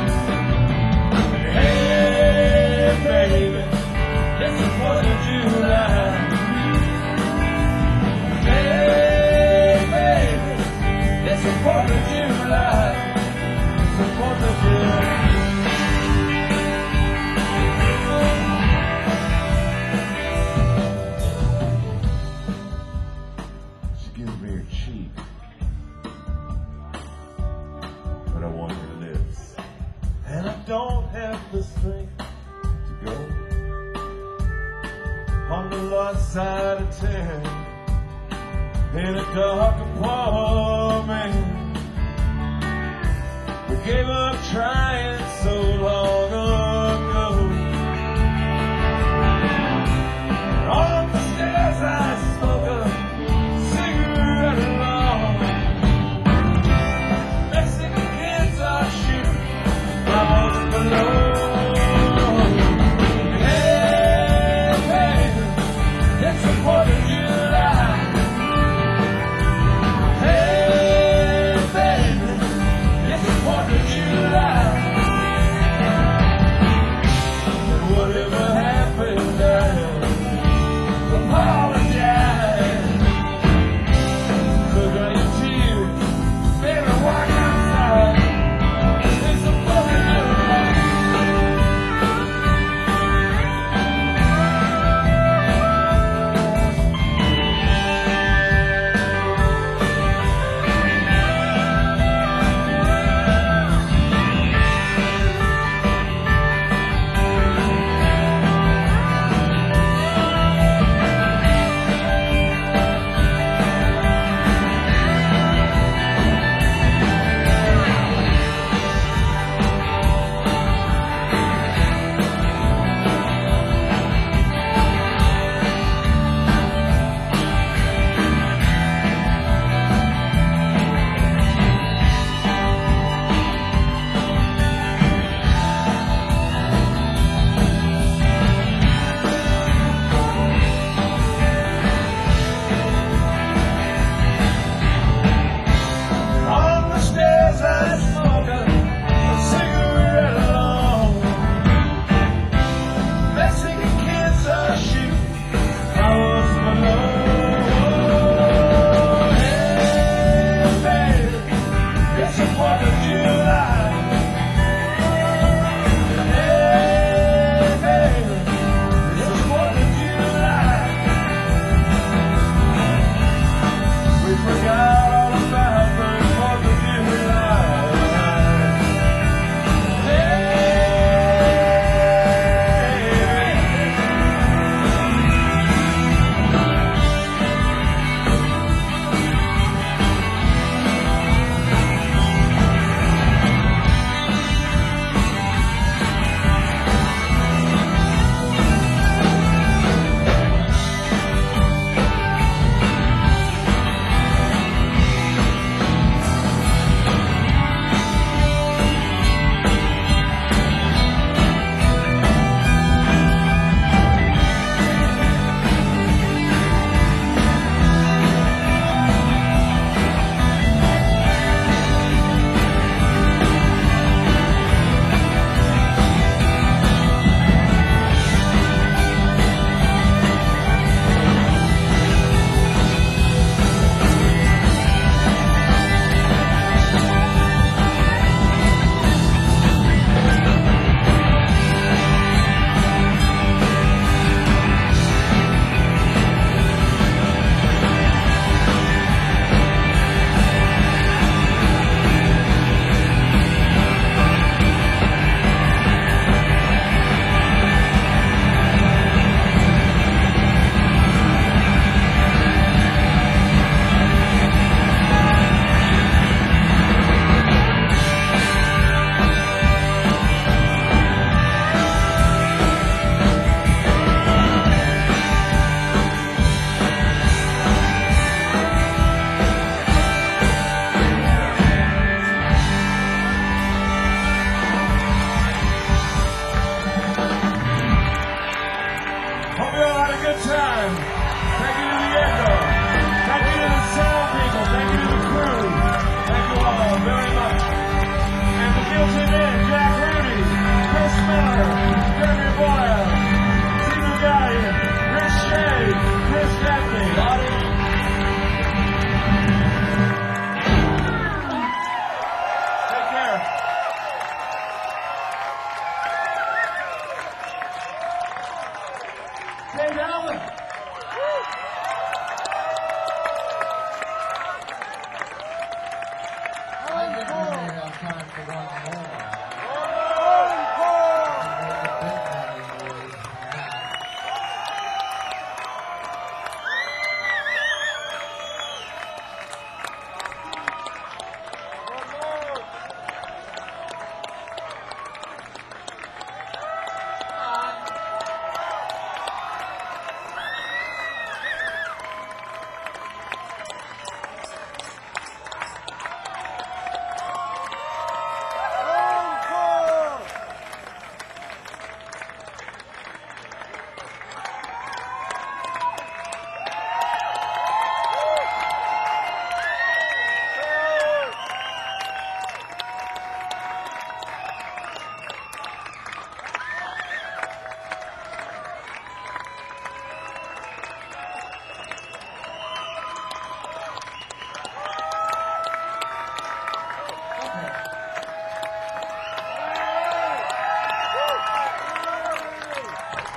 Hey baby, this is 4th of July. Hey baby, this is 4th of July. This is 4th of July. Don't have the strength to go on the lost side of town in a dark apartment. We gave up trying so long ago. And on the stairs I smoke a cigarette alone. Mexican kids are shooting house below. Hey, baby, it's the 4th of July. Hey,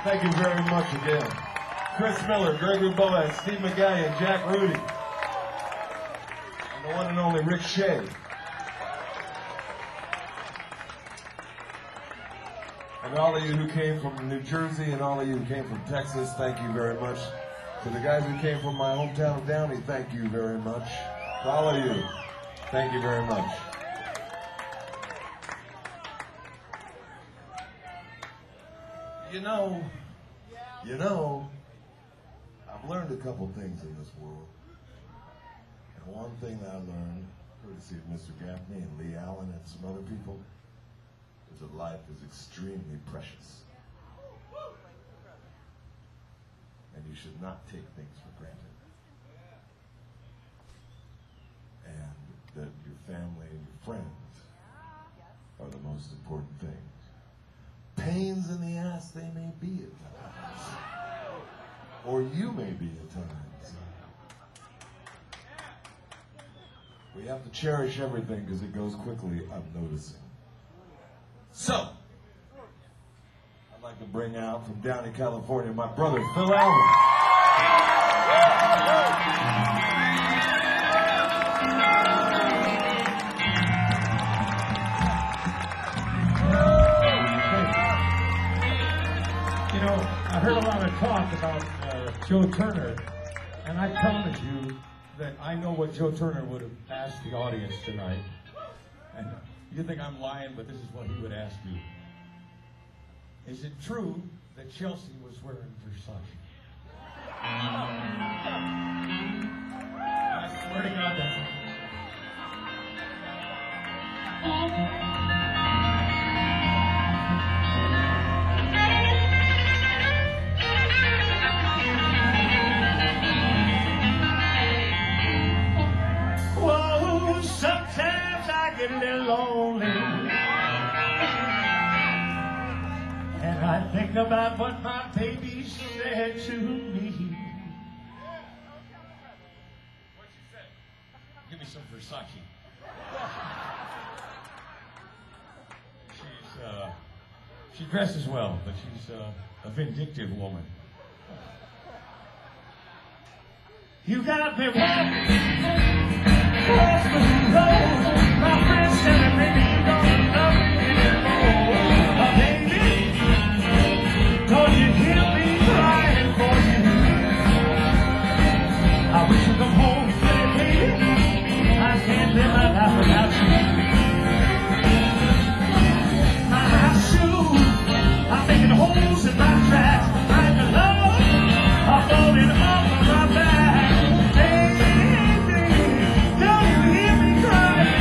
Thank you very much again. Chris Miller, Gregory Boaz, Steve McGallion, Jack Rudy, and the one and only Rick Shea. And all of you who came from New Jersey and all of you who came from Texas, thank you very much. To the guys who came from my hometown of Downey, thank you very much. To all of you, thank you very much. You know, I've learned a couple things in this world. And one thing that I learned, courtesy of Mr. Gaffney and Lee Allen and some other people, is that life is extremely precious. And you should not take things for granted. And that your family and your friends are the most important things. Pains in the ass they may be at times. Or you may be at times. We have to cherish everything because it goes quickly, I'm noticing. So, I'd like to bring out from Downey, California, my brother, Phil Allen. You know, I heard a lot of talk about Joe Turner, and I promise you that I know what Joe Turner would have asked the audience tonight. And you think I'm lying, but this is what he would ask you. Is it true that Chelsea was wearing Versace? I swear to God, that's it. Whoa, sometimes I get a little lonely. And I think about what my baby said to me. What'd she say? Give me some Versace. She dresses well, but she's a vindictive woman. You got me walking across the road. My friends telling me you don't love me anymore. Baby, don't you hear me crying for you? I wish you'd come home and say, baby, I can't live my life without you. My shoes, I'm making holes in my tracks. I'm in love, I'm falling off of my back. Baby, don't you hear me crying?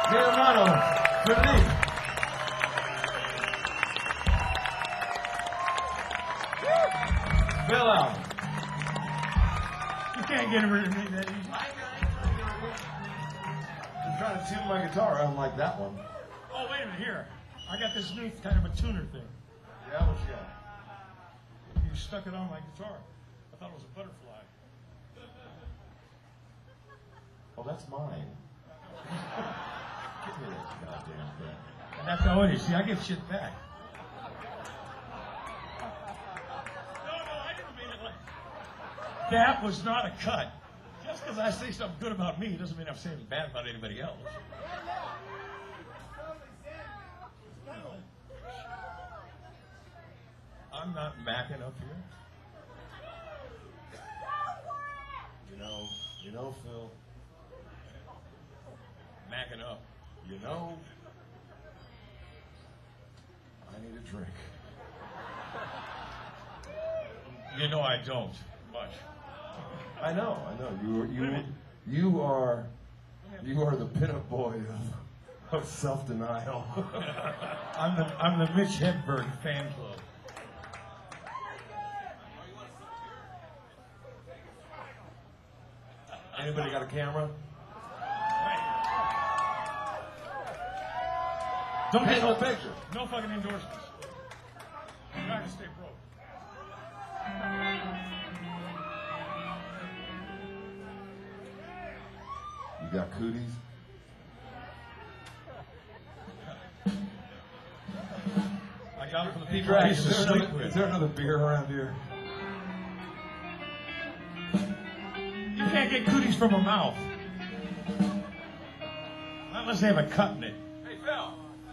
Mi hermano, Felipe. Bill out. You can't get rid of me that easy. I'm trying to tune my guitar. I don't like that one. Oh, wait a minute, here. I got this new kind of a tuner thing. Yeah, what you got? You stuck it on my guitar. I thought it was a butterfly. Oh, that's mine. Give me that goddamn thing. And that's how it is. See, I get shit back. No, I didn't mean it like that. Was not a cut. Just because I say something good about me doesn't mean I'm saying bad about anybody else. I'm not macking up here. You know, Phil. Macking up. You know, I need a drink. You know I don't much. I know. You are the pinup boy of self-denial. I'm the Mitch Hedberg fan club. Anybody got a camera? Don't Paint get no picture. no fucking endorsements. I'm trying to stay broke. You got cooties? I got it for the people I used to sleep Is with. there another beer around here? You can't get cooties from a mouth. Not unless they have a cut in it. Hey, Phil.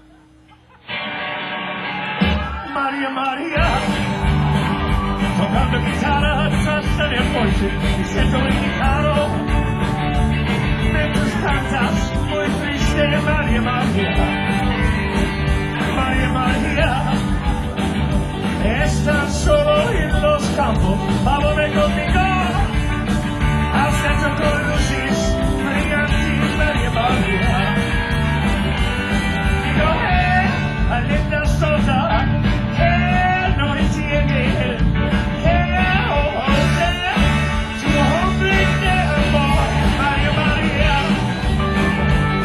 Maria, Maria. Tocando chitarra, tasta nel voce, mi sento indicato. Mentre cantas, muy triste, Maria, Maria. Maria, Maria. Estás solo en los campos, vámonos conmigo. Al centro con luces brillantes, Maria, Maria. Digo, linda sola, no entiende. Tu hombre de amor, Maria, Maria.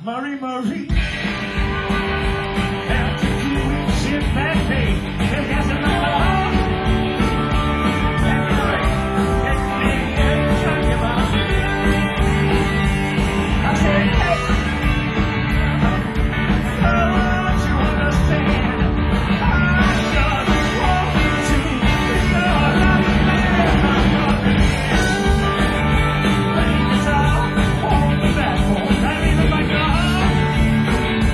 Marie Marie. After 2 weeks in back pay, it hasn't been long. That's right. It's me and talking about. I said, hey, don't you understand? I just want to be your love man. It's all on the backbone. I mean, my God.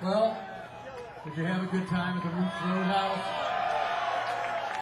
Well, did you have a good time at the Roots Roadhouse?